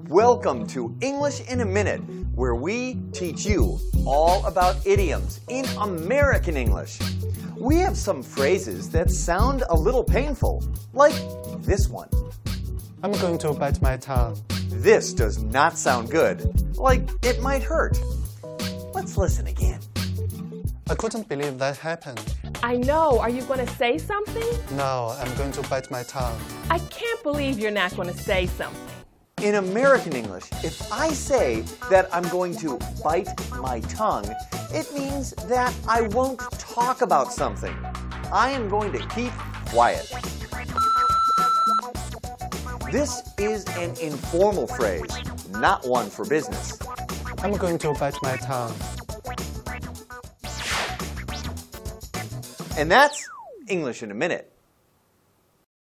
Welcome to English in a Minute, where we teach you all about idioms in American English. We have some phrases that sound a little painful, like this one. I'm going to bite my tongue. This does not sound good, like it might hurt. Let's listen again. I couldn't believe that happened. I know. Are you going to say something? No, I'm going to bite my tongue. I can't believe you're not going to say something. In American English, if I say that I'm going to bite my tongue, it means that I won't talk about something. I am going to keep quiet. This is an informal phrase, not one for business. I'm going to bite my tongue. And that's English in a Minute.